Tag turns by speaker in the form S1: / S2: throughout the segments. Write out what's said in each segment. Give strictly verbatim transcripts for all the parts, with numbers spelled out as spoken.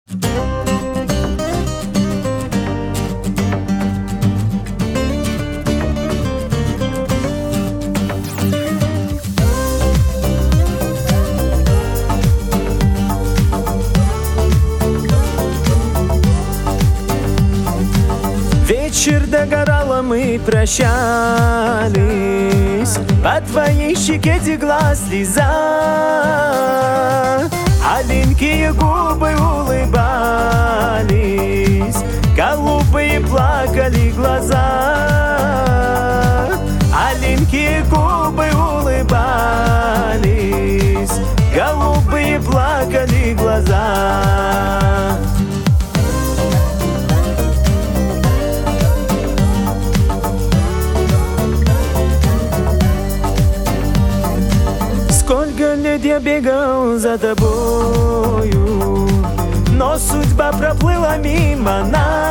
S1: Вечер догорало, мы прощались, по твоей щеке текла слеза. Аленькие губы улыбались, голубые плакали глаза. Аленькие губы улыбались, голубые плакали глаза. Сколько лет я бегал за тобою, но судьба проплыла мимо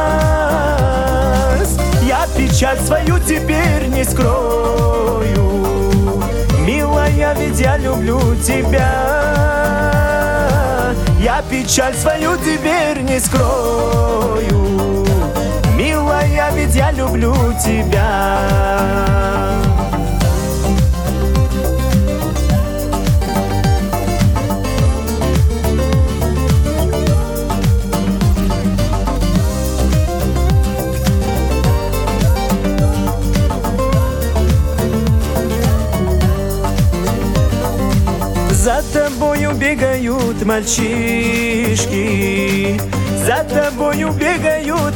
S1: нас. Я печаль свою теперь не скрою, милая, ведь я люблю тебя. Я печаль свою теперь не скрою, милая, ведь я люблю тебя. За тобою бегают мальчишки, за тобою бегают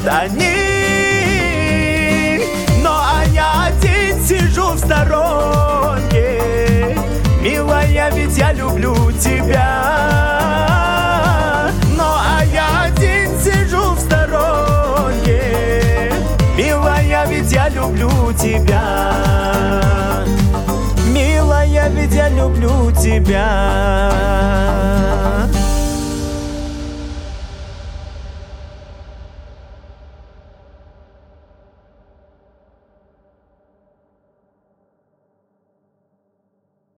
S1: они. Но а я один сижу в сторонке, милая, ведь я люблю тебя. Но а я один сижу в сторонке, милая, ведь я люблю тебя. Милая, ведь я люблю тебя.